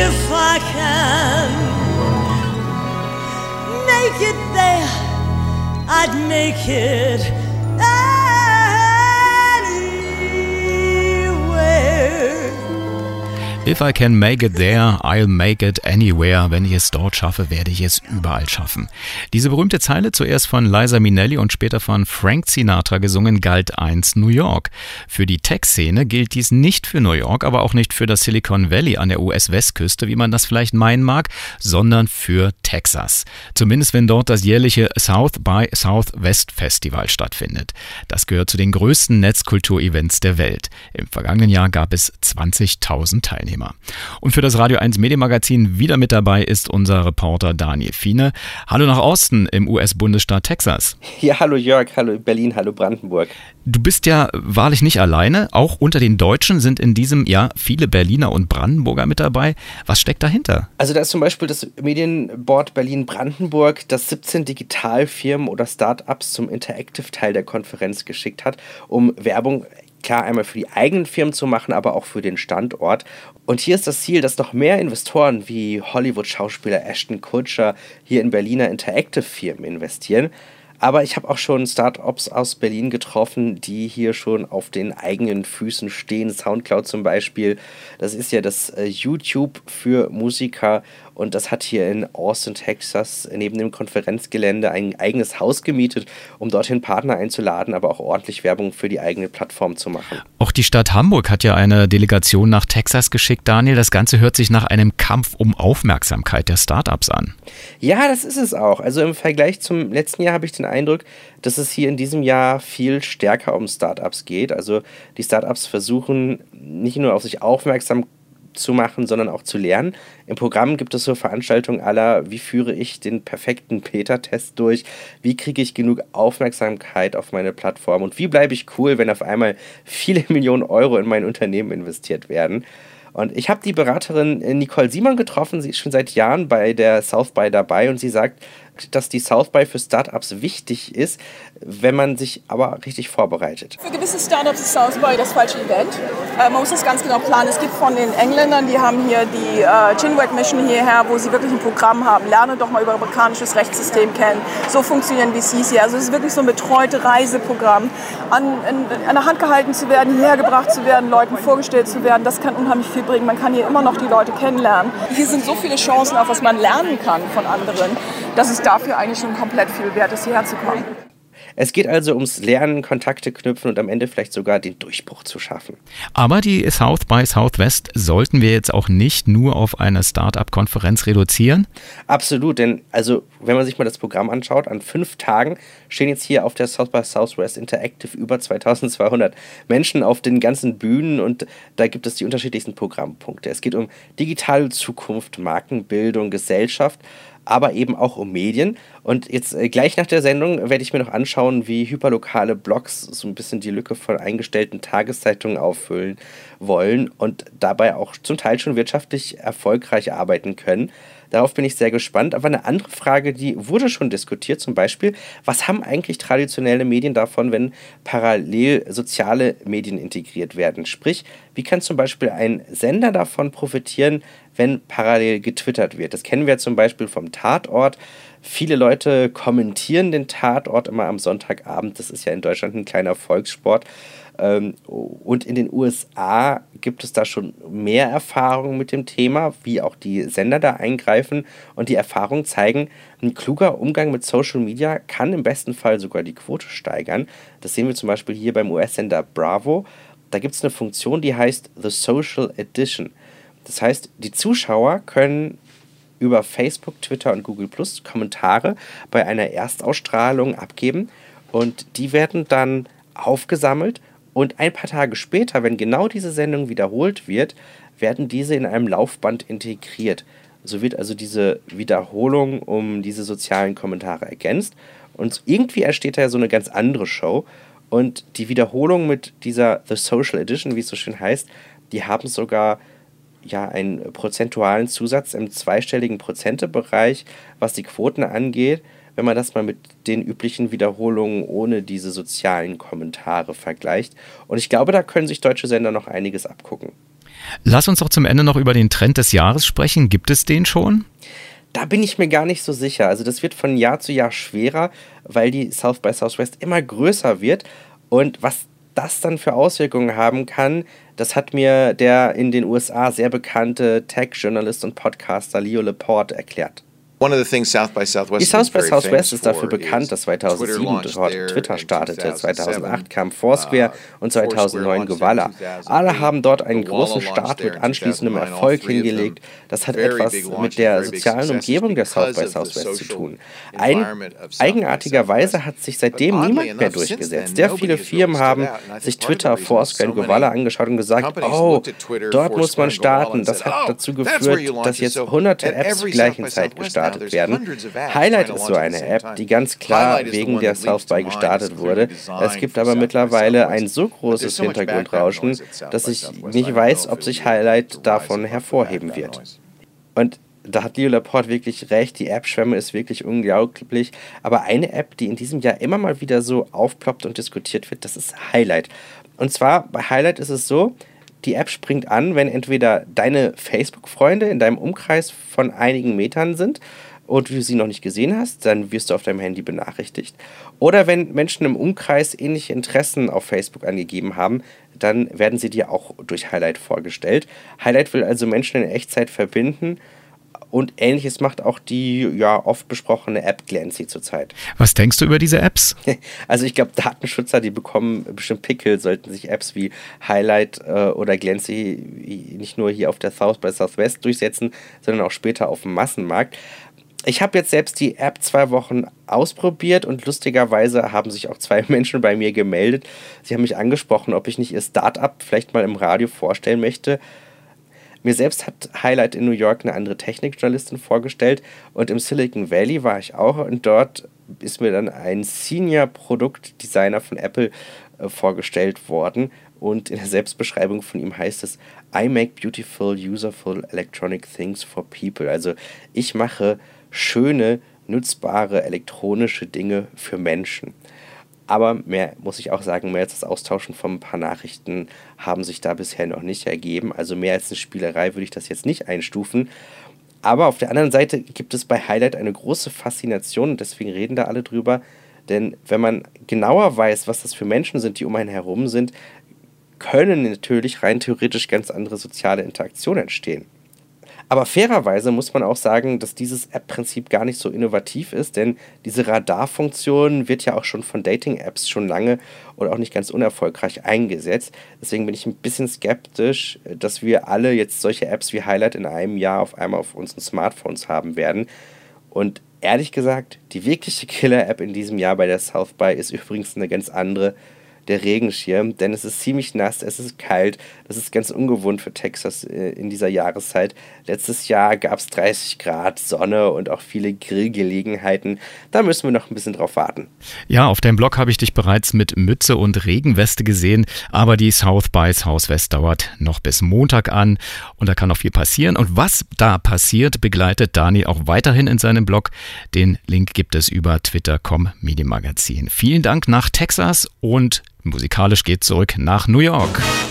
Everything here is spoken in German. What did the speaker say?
If I can make it there, I'd make it anywhere. If I can make it there, I'll make it anywhere. Wenn ich es dort schaffe, werde ich es überall schaffen. Diese berühmte Zeile, zuerst von Liza Minnelli und später von Frank Sinatra gesungen, galt einst New York. Für die Tech-Szene gilt dies nicht für New York, aber auch nicht für das Silicon Valley an der US-Westküste, wie man das vielleicht meinen mag, sondern für Texas. Zumindest wenn dort das jährliche South by Southwest Festival stattfindet. Das gehört zu den größten Netzkulturevents der Welt. Im vergangenen Jahr gab es 20.000 Teilnehmer. Und für das Radio 1 Medienmagazin wieder mit dabei ist unser Reporter Daniel Fiene. Hallo nach Austin im US-Bundesstaat Texas. Ja, hallo Jörg, hallo Berlin, hallo Brandenburg. Du bist ja wahrlich nicht alleine. Auch unter den Deutschen sind in diesem Jahr viele Berliner und Brandenburger mit dabei. Was steckt dahinter? Also da ist zum Beispiel das Medienboard Berlin-Brandenburg, das 17 Digitalfirmen oder Startups zum Interactive-Teil der Konferenz geschickt hat, um Werbung klar einmal für die eigenen Firmen zu machen, aber auch für den Standort. Und hier ist das Ziel, dass noch mehr Investoren wie Hollywood-Schauspieler Ashton Kutcher hier in Berliner Interactive-Firmen investieren. Aber ich habe auch schon Startups aus Berlin getroffen, die hier schon auf den eigenen Füßen stehen. Soundcloud zum Beispiel, das ist ja das YouTube für Musiker. Und das hat hier in Austin, Texas, neben dem Konferenzgelände ein eigenes Haus gemietet, um dorthin Partner einzuladen, aber auch ordentlich Werbung für die eigene Plattform zu machen. Auch die Stadt Hamburg hat ja eine Delegation nach Texas geschickt, Daniel. Das Ganze hört sich nach einem Kampf um Aufmerksamkeit der Startups an. Ja, das ist es auch. Also im Vergleich zum letzten Jahr habe ich den Eindruck, dass es hier in diesem Jahr viel stärker um Startups geht. Also die Startups versuchen nicht nur auf sich aufmerksam zu machen, sondern auch zu lernen. Im Programm gibt es so Veranstaltungen aller, wie führe ich den perfekten Beta-Test durch, wie kriege ich genug Aufmerksamkeit auf meine Plattform und wie bleibe ich cool, wenn auf einmal viele Millionen Euro in mein Unternehmen investiert werden. Und ich habe die Beraterin Nicole Simon getroffen, sie ist schon seit Jahren bei der South by dabei und sie sagt, dass die South by für Startups wichtig ist, wenn man sich aber richtig vorbereitet. Für gewisse Startups ist South by das falsche Event. Man muss das ganz genau planen. Es gibt von den Engländern, die haben hier die Chinwag Mission hierher, wo sie wirklich ein Programm haben. Lerne doch mal über amerikanisches Rechtssystem kennen. So funktionieren VCs hier. Also es ist wirklich so ein betreutes Reiseprogramm. An der Hand gehalten zu werden, hierher gebracht zu werden, Leuten vorgestellt zu werden, das kann unheimlich viel bringen. Man kann hier immer noch die Leute kennenlernen. Hier sind so viele Chancen, auf was man lernen kann von anderen, dass es dafür eigentlich schon komplett viel wert ist, hierher zu kommen. Es geht also ums Lernen, Kontakte knüpfen und am Ende vielleicht sogar den Durchbruch zu schaffen. Aber die South by Southwest sollten wir jetzt auch nicht nur auf eine Start-up-Konferenz reduzieren? Absolut, denn also wenn man sich mal das Programm anschaut, an 5 Tagen stehen jetzt hier auf der South by Southwest Interactive über 2200 Menschen auf den ganzen Bühnen und da gibt es die unterschiedlichsten Programmpunkte. Es geht um digitale Zukunft, Markenbildung, Gesellschaft, aber eben auch um Medien. Und jetzt gleich nach der Sendung werde ich mir noch anschauen, wie hyperlokale Blogs so ein bisschen die Lücke von eingestellten Tageszeitungen auffüllen wollen und dabei auch zum Teil schon wirtschaftlich erfolgreich arbeiten können. Darauf bin ich sehr gespannt. Aber eine andere Frage, die wurde schon diskutiert, zum Beispiel, was haben eigentlich traditionelle Medien davon, wenn parallel soziale Medien integriert werden? Sprich, wie kann zum Beispiel ein Sender davon profitieren, wenn parallel getwittert wird? Das kennen wir zum Beispiel vom Tatort. Viele Leute kommentieren den Tatort immer am Sonntagabend. Das ist ja in Deutschland ein kleiner Volkssport. Und in den USA gibt es da schon mehr Erfahrung mit dem Thema, wie auch die Sender da eingreifen. Und die Erfahrungen zeigen, ein kluger Umgang mit Social Media kann im besten Fall sogar die Quote steigern. Das sehen wir zum Beispiel hier beim US-Sender Bravo. Da gibt es eine Funktion, die heißt The Social Edition. Das heißt, die Zuschauer können über Facebook, Twitter und Google Plus Kommentare bei einer Erstausstrahlung abgeben und die werden dann aufgesammelt und ein paar Tage später, wenn genau diese Sendung wiederholt wird, werden diese in einem Laufband integriert. So wird also diese Wiederholung um diese sozialen Kommentare ergänzt und irgendwie entsteht da so eine ganz andere Show und die Wiederholung mit dieser The Social Edition, wie es so schön heißt, die haben sogar einen prozentualen Zusatz im zweistelligen Prozentebereich, was die Quoten angeht, wenn man das mal mit den üblichen Wiederholungen ohne diese sozialen Kommentare vergleicht. Und ich glaube, da können sich deutsche Sender noch einiges abgucken. Lass uns doch zum Ende noch über den Trend des Jahres sprechen. Gibt es den schon? Da bin ich mir gar nicht so sicher. Also das wird von Jahr zu Jahr schwerer, weil die South by Southwest immer größer wird. Und was das dann für Auswirkungen haben kann, das hat mir der in den USA sehr bekannte Tech-Journalist und Podcaster Leo Laporte erklärt. Die South by Southwest ist dafür bekannt, dass 2007 dort Twitter startete, 2008 kam Foursquare und 2009 Gowalla. Alle haben dort einen großen Start mit anschließendem Erfolg hingelegt. Das hat etwas mit der sozialen Umgebung der South by Southwest zu tun. Eigenartigerweise hat sich seitdem niemand mehr durchgesetzt. Sehr viele Firmen haben sich Twitter, Foursquare und Gowalla angeschaut und gesagt, oh, dort muss man starten. Das hat dazu geführt, dass jetzt hunderte Apps zur gleichen Zeit gestartet werden. Highlight ist so eine App, die ganz klar wegen der South by gestartet wurde. Es gibt aber mittlerweile ein so großes Hintergrundrauschen, dass ich nicht weiß, ob sich Highlight davon hervorheben wird. Und da hat Leo Laporte wirklich recht, die App-Schwemme ist wirklich unglaublich. Aber eine App, die in diesem Jahr immer mal wieder so aufploppt und diskutiert wird, das ist Highlight. Und zwar bei Highlight ist es so, die App springt an, wenn entweder deine Facebook-Freunde in deinem Umkreis von einigen Metern sind und du sie noch nicht gesehen hast, dann wirst du auf deinem Handy benachrichtigt. Oder wenn Menschen im Umkreis ähnliche Interessen auf Facebook angegeben haben, dann werden sie dir auch durch Highlight vorgestellt. Highlight will also Menschen in Echtzeit verbinden. Und Ähnliches macht auch die oft besprochene App Glancy zurzeit. Was denkst du über diese Apps? Also ich glaube, Datenschützer, die bekommen bestimmt Pickel, sollten sich Apps wie Highlight oder Glancy nicht nur hier auf der South by Southwest durchsetzen, sondern auch später auf dem Massenmarkt. Ich habe jetzt selbst die App 2 Wochen ausprobiert und lustigerweise haben sich auch 2 Menschen bei mir gemeldet. Sie haben mich angesprochen, ob ich nicht ihr Startup vielleicht mal im Radio vorstellen möchte. Mir selbst hat Highlight in New York eine andere Technikjournalistin vorgestellt und im Silicon Valley war ich auch und dort ist mir dann ein Senior-Produktdesigner von Apple vorgestellt worden und in der Selbstbeschreibung von ihm heißt es: I make beautiful, userful electronic things for people. Also ich mache schöne, nutzbare elektronische Dinge für Menschen. Aber mehr, muss ich auch sagen, mehr als das Austauschen von ein paar Nachrichten haben sich da bisher noch nicht ergeben. Also mehr als eine Spielerei würde ich das jetzt nicht einstufen. Aber auf der anderen Seite gibt es bei Highlight eine große Faszination und deswegen reden da alle drüber. Denn wenn man genauer weiß, was das für Menschen sind, die um einen herum sind, können natürlich rein theoretisch ganz andere soziale Interaktionen entstehen. Aber fairerweise muss man auch sagen, dass dieses App-Prinzip gar nicht so innovativ ist, denn diese Radarfunktion wird ja auch schon von Dating-Apps schon lange und auch nicht ganz unerfolgreich eingesetzt. Deswegen bin ich ein bisschen skeptisch, dass wir alle jetzt solche Apps wie Highlight in einem Jahr auf einmal auf unseren Smartphones haben werden. Und ehrlich gesagt, die wirkliche Killer-App in diesem Jahr bei der South by ist übrigens eine ganz andere, der Regenschirm, denn es ist ziemlich nass, es ist kalt, das ist ganz ungewohnt für Texas in dieser Jahreszeit. Letztes Jahr gab es 30 Grad, Sonne und auch viele Grillgelegenheiten. Da müssen wir noch ein bisschen drauf warten. Ja, auf deinem Blog habe ich dich bereits mit Mütze und Regenweste gesehen, aber die South by Southwest dauert noch bis Montag an und da kann noch viel passieren. Und was da passiert, begleitet Dani auch weiterhin in seinem Blog. Den Link gibt es über twitter.com/Medienmagazin. Vielen Dank nach Texas und musikalisch geht zurück nach New York.